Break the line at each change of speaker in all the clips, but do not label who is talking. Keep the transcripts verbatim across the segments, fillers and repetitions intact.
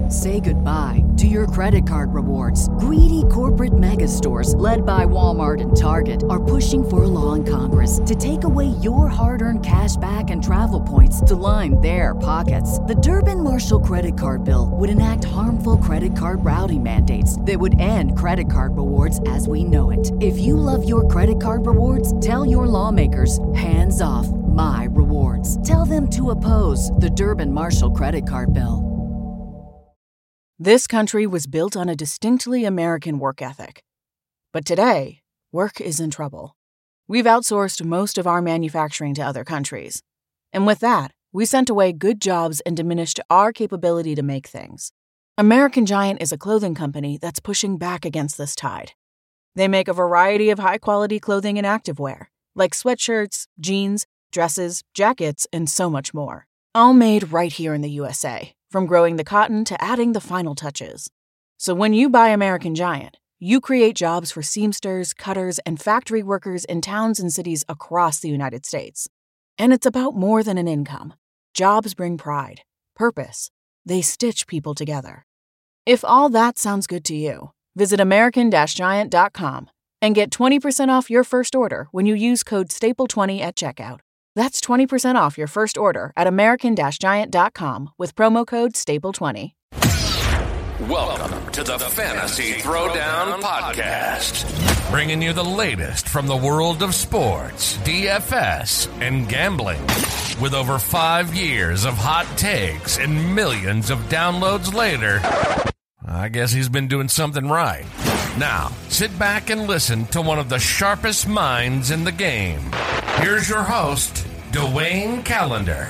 Say goodbye to your credit card rewards. Greedy corporate mega stores, led by Walmart and Target, are pushing for a law in Congress to take away your hard-earned cash back and travel points to line their pockets. The Durbin-Marshall credit card bill would enact harmful credit card routing mandates that would end credit card rewards as we know it. If you love your credit card rewards, tell your lawmakers, hands off my rewards. Tell them to oppose the Durbin-Marshall credit card bill.
This country was built on a distinctly American work ethic. But today, work is in trouble. We've outsourced most of our manufacturing to other countries. And with that, we sent away good jobs and diminished our capability to make things. American Giant is a clothing company that's pushing back against this tide. They make a variety of high-quality clothing and activewear, like sweatshirts, jeans, dresses, jackets, and so much more. All made right here in the U S A, from growing the cotton to adding the final touches. So when you buy American Giant, you create jobs for seamsters, cutters, and factory workers in towns and cities across the United States. And it's about more than an income. Jobs bring pride, purpose. They stitch people together. If all that sounds good to you, visit American Giant dot com and get twenty percent off your first order when you use code staple twenty at checkout. That's twenty percent off your first order at American Giant dot com with promo code staple twenty.
Welcome to the Fantasy Throwdown Podcast, bringing you the latest from the world of sports, D F S, and gambling. With over five years of hot takes and millions of downloads later, I guess he's been doing something right. Now, sit back and listen to one of the sharpest minds in the game. Here's your host, Dwayne Callender.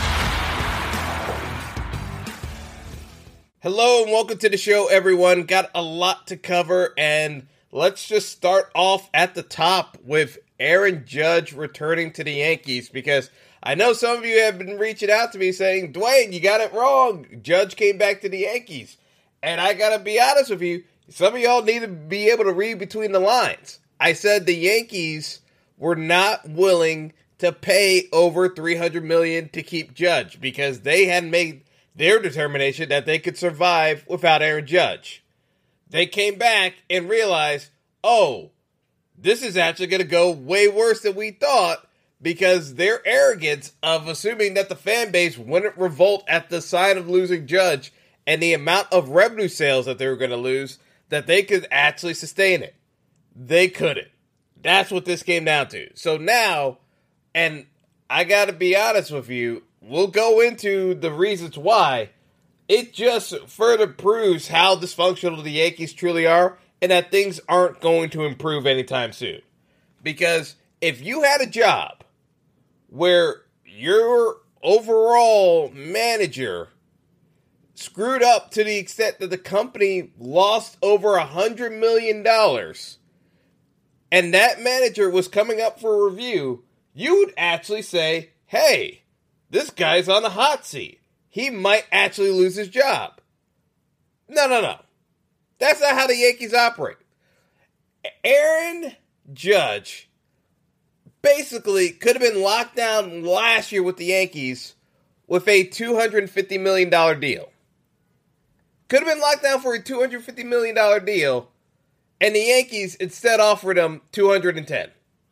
Hello and welcome to the show, everyone. Got a lot to cover, and let's just start off at the top with Aaron Judge returning to the Yankees, because I know some of you have been reaching out to me saying, Dwayne, you got it wrong. Judge came back to the Yankees. And I gotta be honest with you, some of y'all need to be able to read between the lines. I said the Yankees were not willing to pay over three hundred million dollars to keep Judge because they hadn't made their determination that they could survive without Aaron Judge. They came back and realized, oh, this is actually going to go way worse than we thought, because their arrogance of assuming that the fan base wouldn't revolt at the sign of losing Judge and the amount of revenue sales that they were going to lose, that they could actually sustain it. They couldn't. That's what this came down to. So now, and I got to be honest with you, we'll go into the reasons why. It just further proves how dysfunctional the Yankees truly are, and that things aren't going to improve anytime soon. Because if you had a job where your overall manager screwed up to the extent that the company lost over one hundred million dollars, and that manager was coming up for review, you would actually say, hey, this guy's on the hot seat. He might actually lose his job. No, no, no. That's not how the Yankees operate. Aaron Judge basically could have been locked down last year with the Yankees with a two hundred fifty million dollars deal. Could have been locked down for a two hundred fifty million dollars deal, and the Yankees instead offered him two hundred ten.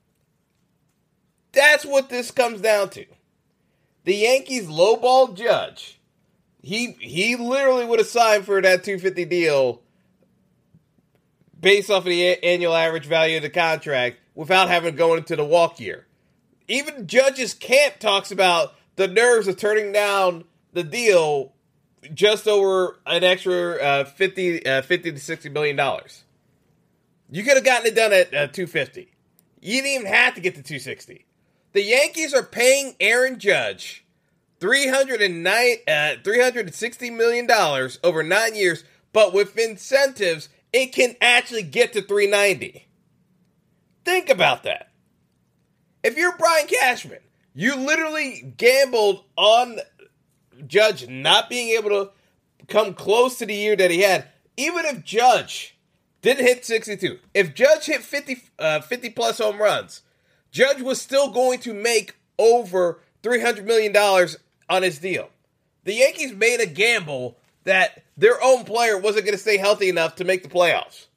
That's what this comes down to. The Yankees lowballed Judge. He he literally would have signed for that two hundred fifty deal based off of the a- annual average value of the contract without having to go into the walk year. Even Judge's camp talks about the nerves of turning down the deal just over an extra uh, fifty, uh, fifty to sixty million dollars. You could have gotten it done at uh, two hundred fifty. You didn't even have to get to two hundred sixty. The Yankees are paying Aaron Judge three hundred nine, uh, three hundred sixty million dollars over nine years, but with incentives, it can actually get to three hundred ninety. Think about that. If you're Brian Cashman, you literally gambled on Judge not being able to come close to the year that he had. Even if Judge didn't hit sixty-two, if Judge hit fifty, uh, fifty plus home runs, Judge was still going to make over three hundred million dollars on his deal. The Yankees made a gamble that their own player wasn't going to stay healthy enough to make the playoffs.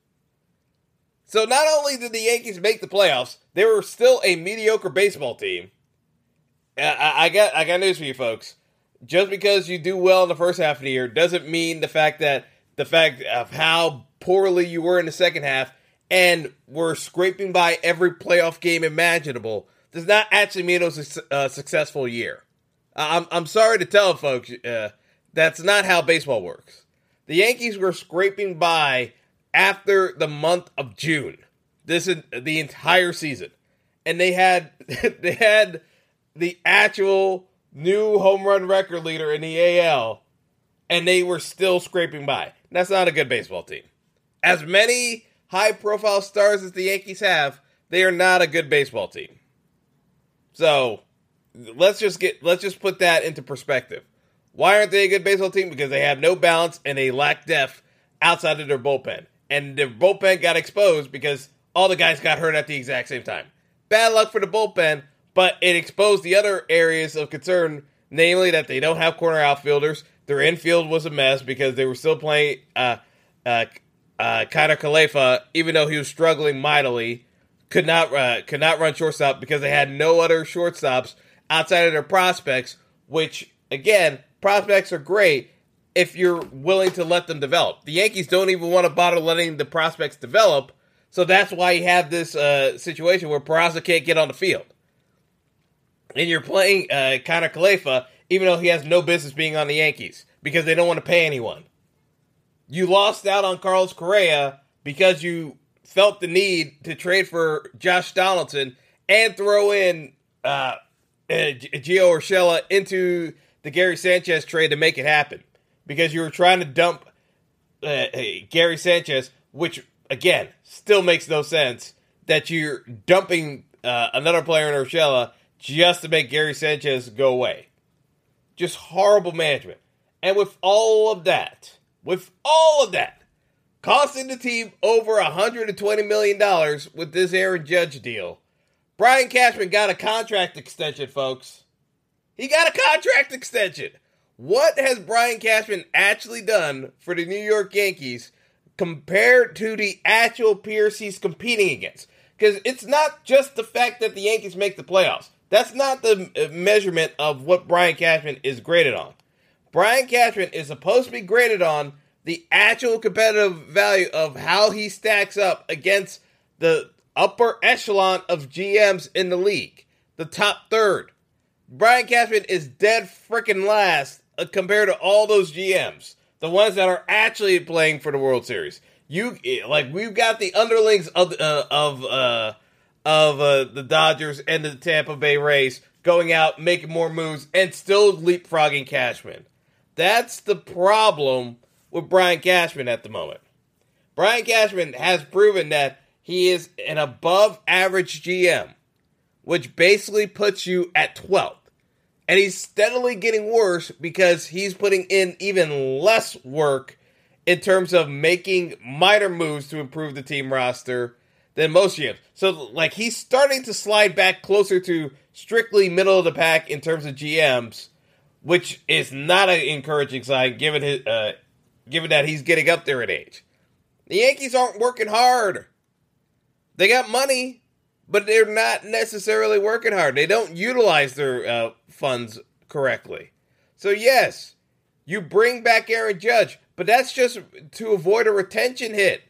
So not only did the Yankees make the playoffs, they were still a mediocre baseball team. I, I got I got news for you folks. Just because you do well in the first half of the year doesn't mean the fact that the fact of how poorly you were in the second half and were scraping by every playoff game imaginable does not actually mean it was a uh, successful year. I'm I'm sorry to tell folks, uh, that's not how baseball works. The Yankees were scraping by after the month of June. This is the entire season, and they had they had the actual new home run record leader in the A L, and they were still scraping by. That's not a good baseball team. As many high-profile stars as the Yankees have, they are not a good baseball team. So let's just get let's just put that into perspective. Why aren't they a good baseball team? Because they have no balance and they lack depth outside of their bullpen. And their bullpen got exposed because all the guys got hurt at the exact same time. Bad luck for the bullpen, but it exposed the other areas of concern, namely that they don't have corner outfielders. Their infield was a mess because they were still playing uh, uh, uh, Kiner Kalefa, even though he was struggling mightily. Could not uh, could not run shortstop because they had no other shortstops outside of their prospects, which, again, prospects are great if you're willing to let them develop. The Yankees don't even want to bother letting the prospects develop, so that's why you have this uh, situation where Peraza can't get on the field. And you're playing uh, Kiner Kalefa, even though he has no business being on the Yankees, because they don't want to pay anyone. You lost out on Carlos Correa because you felt the need to trade for Josh Donaldson and throw in uh, uh, Gio Urshela into the Gary Sanchez trade to make it happen. Because you were trying to dump uh, Gary Sanchez, which, again, still makes no sense, that you're dumping uh, another player in Urshela just to make Gary Sanchez go away. Just horrible management. And with all of that, with all of that, costing the team over one hundred twenty million dollars with this Aaron Judge deal, Brian Cashman got a contract extension, folks. He got a contract extension. What has Brian Cashman actually done for the New York Yankees compared to the actual peers he's competing against? Because it's not just the fact that the Yankees make the playoffs. That's not the measurement of what Brian Cashman is graded on. Brian Cashman is supposed to be graded on the actual competitive value of how he stacks up against the upper echelon of G Ms in the league, the top third. Brian Cashman is dead freaking last uh, compared to all those G Ms, the ones that are actually playing for the World Series. You like we've got the underlings of uh, of uh, of uh, the Dodgers and the Tampa Bay Rays going out, making more moves, and still leapfrogging Cashman. That's the problem with Brian Cashman at the moment. Brian Cashman has proven that he is an above-average G M, which basically puts you at twelfth. And he's steadily getting worse because he's putting in even less work in terms of making minor moves to improve the team roster than most G Ms. So, like, he's starting to slide back closer to strictly middle of the pack in terms of G Ms, which is not an encouraging sign given his, uh, given that he's getting up there in age. The Yankees aren't working hard. They got money, but they're not necessarily working hard. They don't utilize their uh, funds correctly. So yes, you bring back Aaron Judge, but that's just to avoid a retention hit.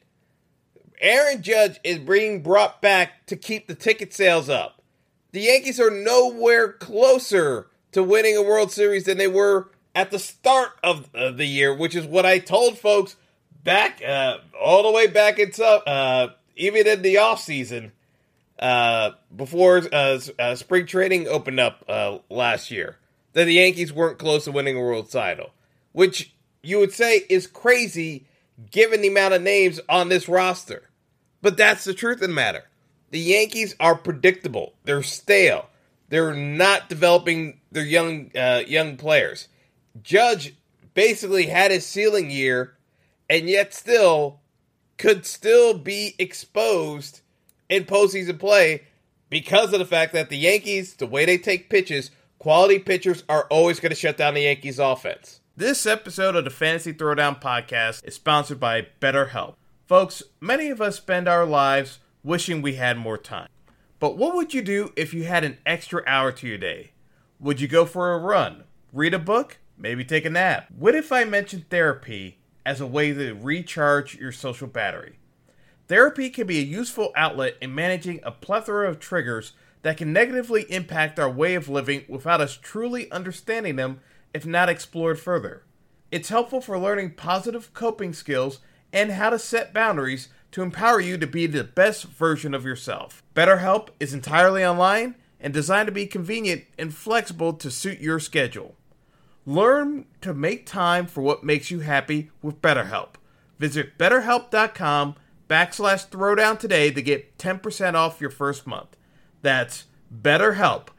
Aaron Judge is being brought back to keep the ticket sales up. The Yankees are nowhere closer to winning a World Series than they were at the start of uh, the year, which is what I told folks back, uh, all the way back in, uh, even in the offseason, uh, before uh, uh, spring training opened up uh, last year, that the Yankees weren't close to winning a world title, which you would say is crazy given the amount of names on this roster. But that's the truth of the matter. The Yankees are predictable. They're stale. They're not developing their young uh, young players. Judge basically had his ceiling year, and yet still could still be exposed in postseason play because of the fact that the Yankees, the way they take pitches, quality pitchers are always going to shut down the Yankees' offense. This episode of the Fantasy Throwdown Podcast is sponsored by BetterHelp. Folks, many of us spend our lives wishing we had more time. But what would you do if you had an extra hour to your day? Would you go for a run, read a book, maybe take a nap? What if I mentioned therapy as a way to recharge your social battery? Therapy can be a useful outlet in managing a plethora of triggers that can negatively impact our way of living without us truly understanding them if not explored further. It's helpful for learning positive coping skills and how to set boundaries to empower you to be the best version of yourself. BetterHelp is entirely online and designed to be convenient and flexible to suit your schedule. Learn to make time for what makes you happy with BetterHelp. Visit betterhelp.com backslash throwdown today to get ten percent off your first month. That's BetterHelp,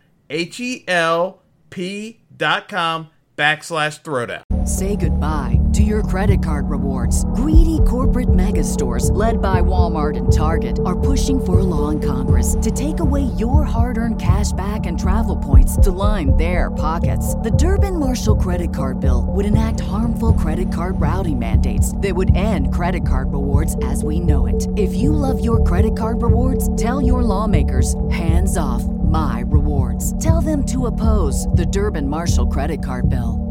H-E-L-P dot com backslash throwdown.
Say goodbye to your credit card rewards. Greedy corporate mega stores, led by Walmart and Target, are pushing for a law in Congress to take away your hard-earned cash back and travel points to line their pockets. The Durbin-Marshall credit card bill would enact harmful credit card routing mandates that would end credit card rewards as we know it. If you love your credit card rewards, tell your lawmakers, hands off my rewards. Tell them to oppose the Durbin-Marshall credit card bill.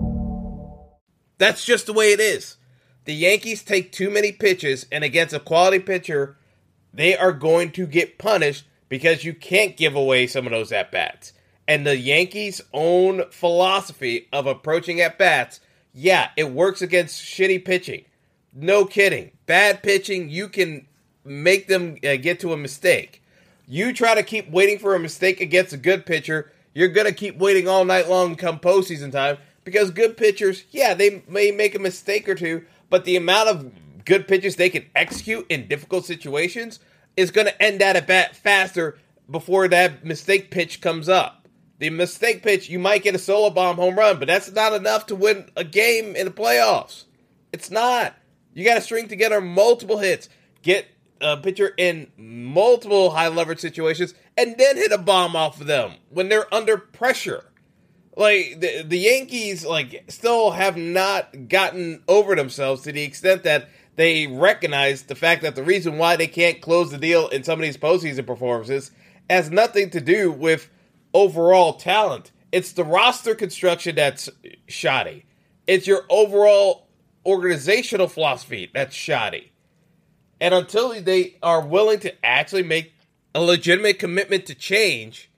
That's just the way it is. The Yankees take too many pitches, and against a quality pitcher, they are going to get punished because you can't give away some of those at-bats. And the Yankees' own philosophy of approaching at-bats, yeah, it works against shitty pitching. No kidding. Bad pitching, you can make them uh, get to a mistake. You try to keep waiting for a mistake against a good pitcher, you're going to keep waiting all night long come postseason time. Because good pitchers, yeah, they may make a mistake or two, but the amount of good pitches they can execute in difficult situations is going to end that at bat faster before that mistake pitch comes up. The mistake pitch, you might get a solo bomb home run, but that's not enough to win a game in the playoffs. It's not. You got to string together multiple hits, get a pitcher in multiple high leverage situations, and then hit a bomb off of them when they're under pressure. Like, the, the Yankees, like, still have not gotten over themselves to the extent that they recognize the fact that the reason why they can't close the deal in some of these postseason performances has nothing to do with overall talent. It's the roster construction that's shoddy. It's your overall organizational philosophy that's shoddy. And until they are willing to actually make a legitimate commitment to change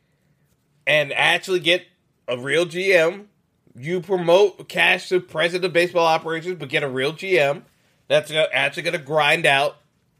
and actually get a real G M, you promote cash to president of baseball operations, but get a real G M that's actually going to grind out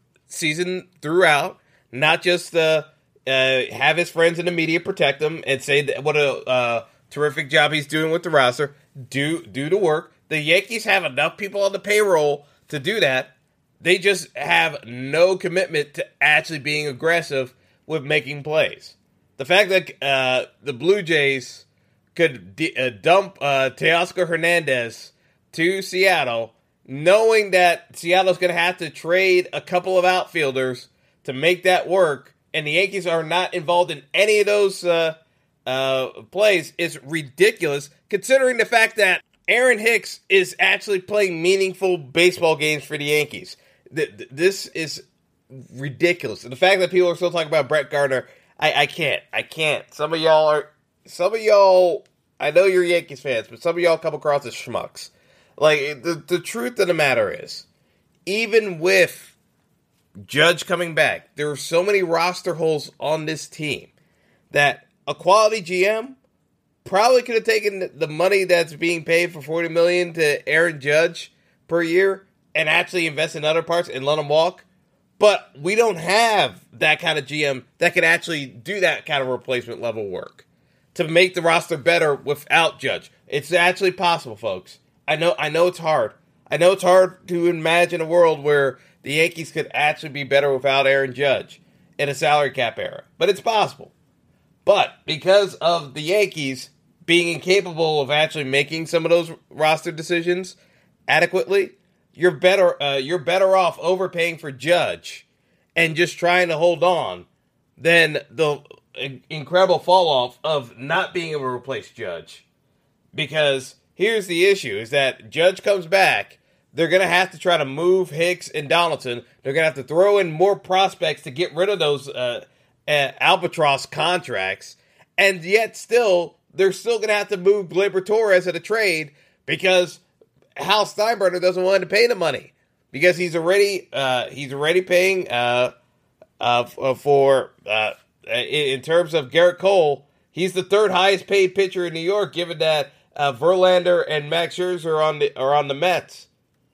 season throughout, not just uh, uh, have his friends in the media protect him and say that what a uh, terrific job he's doing with the roster. Do do the work. The Yankees have enough people on the payroll to do that. They just have no commitment to actually being aggressive with making plays. The fact that uh, the Blue Jays could d- uh, dump uh, Teoscar Hernandez to Seattle, knowing that Seattle's going to have to trade a couple of outfielders to make that work, and the Yankees are not involved in any of those uh, uh, plays, is ridiculous, considering the fact that Aaron Hicks is actually playing meaningful baseball games for the Yankees. Th- th- this is ridiculous. And the fact that people are still talking about Brett Gardner, I, I can't. I can't. Some of y'all are... Some of y'all, I know you're Yankees fans, but some of y'all come across as schmucks. Like, the, the truth of the matter is, even with Judge coming back, there are so many roster holes on this team that a quality G M probably could have taken the money that's being paid for forty million dollars to Aaron Judge per year and actually invest in other parts and let him walk. But we don't have that kind of G M that can actually do that kind of replacement level work to make the roster better without Judge. It's actually possible, folks. I know I know it's hard. I know it's hard to imagine a world where the Yankees could actually be better without Aaron Judge in a salary cap era. But it's possible. But because of the Yankees being incapable of actually making some of those roster decisions adequately, you're better uh, you're better off overpaying for Judge and just trying to hold on than the incredible fall off of not being able to replace Judge, because here's the issue, is that Judge comes back. They're going to have to try to move Hicks and Donaldson. They're going to have to throw in more prospects to get rid of those uh, uh, albatross contracts. And yet still, they're still going to have to move Gleyber Torres at a trade because Hal Steinbrenner doesn't want to pay the money. Because he's already uh, he's already paying uh, uh, for, uh, in terms of Garrett Cole, he's the third highest paid pitcher in New York, given that uh, Verlander and Max Scherzer are on the, are on the Mets.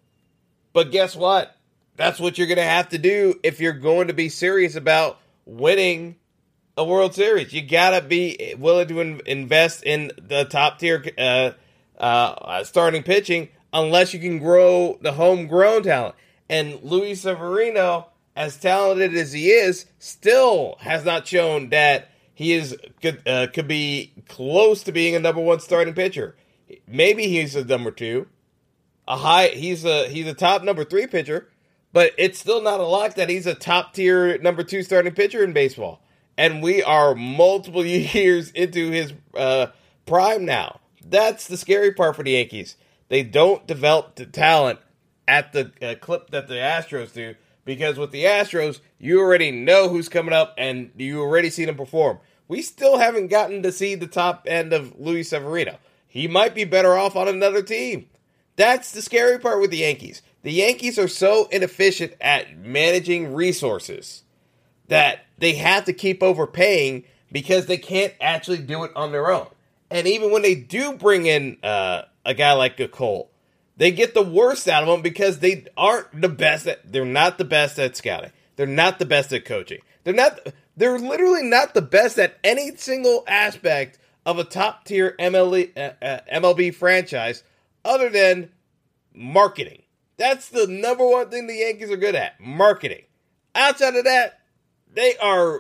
But guess what? That's what you're going to have to do if you're going to be serious about winning a World Series. You got to be willing to in- invest in the top tier uh, uh, starting pitching unless you can grow the homegrown talent. And Luis Severino, as talented as he is, still has not shown that he is could, uh, could be close to being a number one starting pitcher. Maybe he's a number two. A high, he's a he's a top number three pitcher, but it's still not a lock that he's a top tier number two starting pitcher in baseball. And we are multiple years into his uh, prime now. That's the scary part for the Yankees. They don't develop the talent at the uh, clip that the Astros do, because with the Astros, you already know who's coming up and you already see them perform. We still haven't gotten to see the top end of Luis Severino. He might be better off on another team. That's the scary part with the Yankees. The Yankees are so inefficient at managing resources that they have to keep overpaying because they can't actually do it on their own. And even when they do bring in uh, a guy like a Cole, they get the worst out of them because they aren't the best at, they're not the best at scouting. They're not the best at coaching. They're not, they're literally not the best at any single aspect of a top tier M L B, uh, uh, M L B franchise other than marketing. That's the number one thing the Yankees are good at, marketing. Outside of that, they are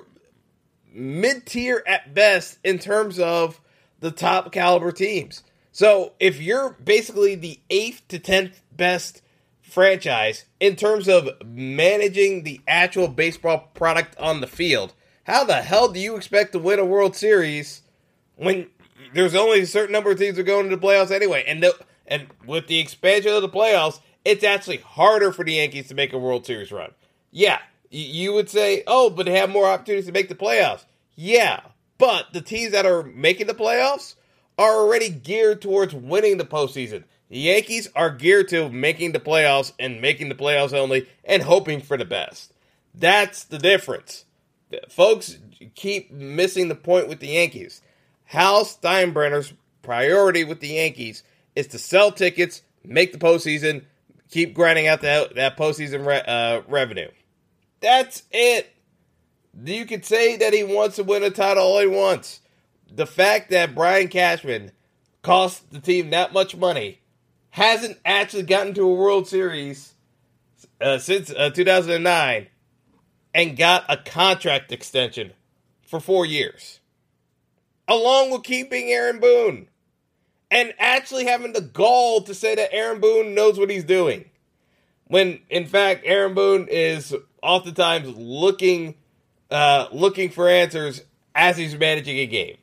mid-tier at best in terms of the top caliber teams. So if you're basically the eighth to tenth best franchise in terms of managing the actual baseball product on the field, how the hell do you expect to win a World Series when there's only a certain number of teams that are going to the playoffs anyway? And the, and with the expansion of the playoffs, it's actually harder for the Yankees to make a World Series run. Yeah, you would say, oh, but they have more opportunities to make the playoffs. Yeah, but the teams that are making the playoffs are already geared towards winning the postseason. The Yankees are geared to making the playoffs and making the playoffs only and hoping for the best. That's the difference. Folks keep missing the point with the Yankees. Hal Steinbrenner's priority with the Yankees is to sell tickets, make the postseason, keep grinding out that, that postseason re, uh, revenue. That's it. You could say that he wants to win a title all he wants. The fact that Brian Cashman cost the team that much money, hasn't actually gotten to a World Series uh, since uh, two thousand nine, and got a contract extension for four years. Along with keeping Aaron Boone. And actually having the gall to say that Aaron Boone knows what he's doing. When, in fact, Aaron Boone is oftentimes looking, uh, looking for answers as he's managing a game.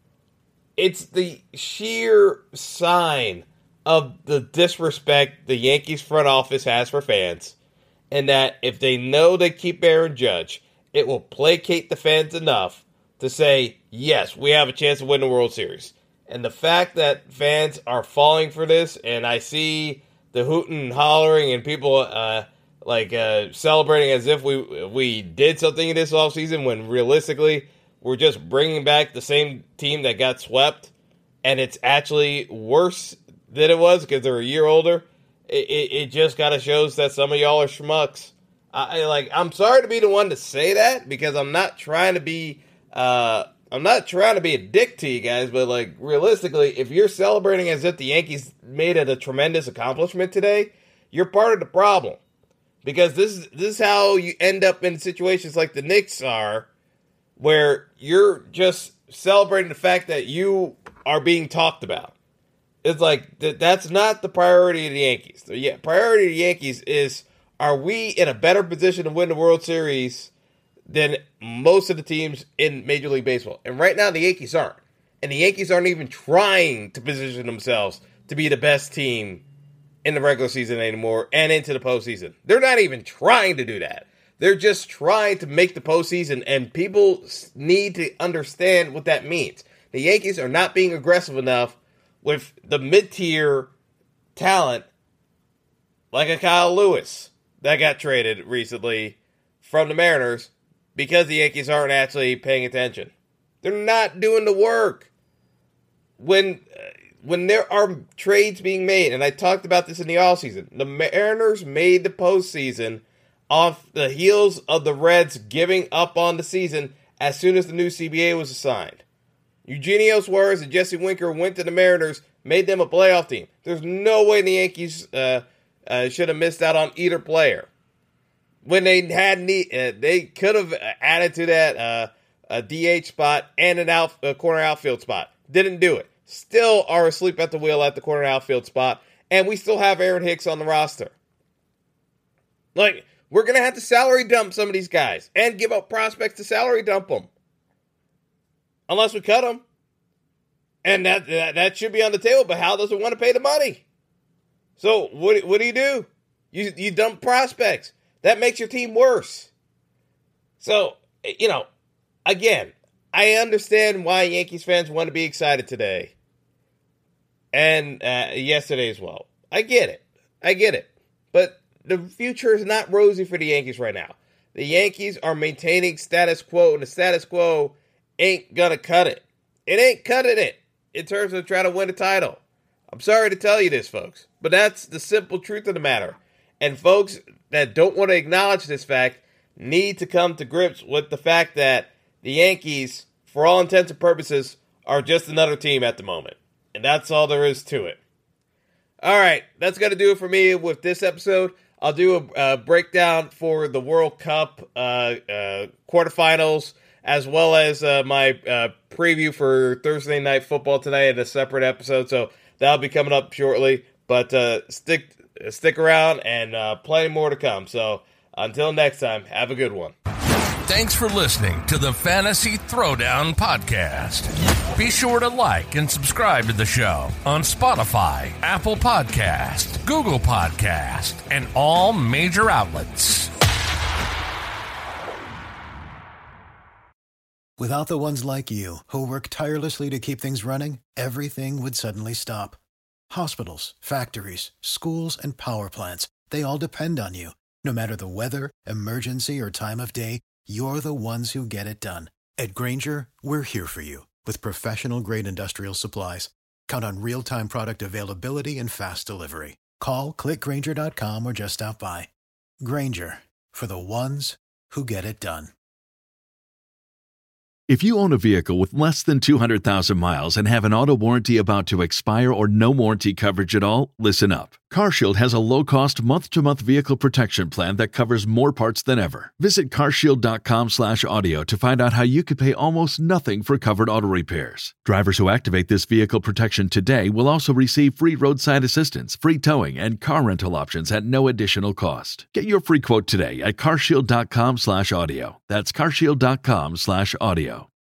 It's the sheer sign of the disrespect the Yankees front office has for fans. And that if they know they keep Aaron Judge, it will placate the fans enough to say, yes, we have a chance to win the World Series. And the fact that fans are falling for this, and I see the hooting and hollering and people uh, like uh, celebrating as if we we did something in this offseason when realistically we're just bringing back the same team that got swept, and it's actually worse than it was because they're a year older. It, it, it just kind of shows that some of y'all are schmucks. I, I like. I'm sorry to be the one to say that because I'm not trying to be. Uh, I'm not trying to be a dick to you guys, but like realistically, if you're celebrating as if the Yankees made it a tremendous accomplishment today, you're part of the problem. Because this is this is how you end up in situations like the Knicks are, where you're just celebrating the fact that you are being talked about. It's like th- that's not the priority of the Yankees. The yeah, priority of the Yankees is: are we in a better position to win the World Series than most of the teams in Major League Baseball? And right now, the Yankees aren't. And the Yankees aren't even trying to position themselves to be the best team in the regular season anymore and into the postseason. They're not even trying to do that. They're just trying to make the postseason, and people need to understand what that means. The Yankees are not being aggressive enough with the mid-tier talent like a Kyle Lewis that got traded recently from the Mariners because the Yankees aren't actually paying attention. They're not doing the work. When when there are trades being made, and I talked about this in the offseason, the Mariners made the postseason off the heels of the Reds giving up on the season as soon as the new C B A was assigned. Eugenio Suarez and Jesse Winker went to the Mariners, made them a playoff team. There's no way the Yankees uh, uh, should have missed out on either player. When they had need, uh, they could have added to that uh, a D H spot and an out, a corner outfield spot. Didn't do it. Still are asleep at the wheel at the corner outfield spot, and we still have Aaron Hicks on the roster. Like, we're going to have to salary dump some of these guys and give up prospects to salary dump them. Unless we cut them. And that, that that should be on the table, but Hal doesn't want to pay the money. So what, what do you do? You, you dump prospects. That makes your team worse. So, you know, again, I understand why Yankees fans want to be excited today. And uh, yesterday as well. I get it. I get it. But the future is not rosy for the Yankees right now. The Yankees are maintaining status quo, and the status quo ain't gonna cut it. It ain't cutting it in terms of trying to win a title. I'm sorry to tell you this, folks, but that's the simple truth of the matter. And folks that don't want to acknowledge this fact need to come to grips with the fact that the Yankees, for all intents and purposes, are just another team at the moment. And that's all there is to it. All right, that's going to do it for me with this episode. I'll do a uh, breakdown for the World Cup uh, uh, quarterfinals, as well as uh, my uh, preview for Thursday Night Football tonight in a separate episode. So that'll be coming up shortly. But uh, stick stick around, and uh, plenty more to come. So until next time, have a good one.
Thanks for listening to the Fantasy Throwdown Podcast. Be sure to like and subscribe to the show on Spotify, Apple Podcast, Google Podcast, and all major outlets.
Without the ones like you, who work tirelessly to keep things running, everything would suddenly stop. Hospitals, factories, schools, and power plants, they all depend on you. No matter the weather, emergency, or time of day, you're the ones who get it done. At Grainger, we're here for you with professional-grade industrial supplies. Count on real-time product availability and fast delivery. Call, click Grainger dot com, or just stop by. Grainger, for the ones who get it done.
If you own a vehicle with less than two hundred thousand miles and have an auto warranty about to expire or no warranty coverage at all, listen up. CarShield has a low-cost month-to-month vehicle protection plan that covers more parts than ever. Visit carshield dot com slash audio to find out how you could pay almost nothing for covered auto repairs. Drivers who activate this vehicle protection today will also receive free roadside assistance, free towing, and car rental options at no additional cost. Get your free quote today at carshield dot com slash audio. That's carshield dot com slash audio.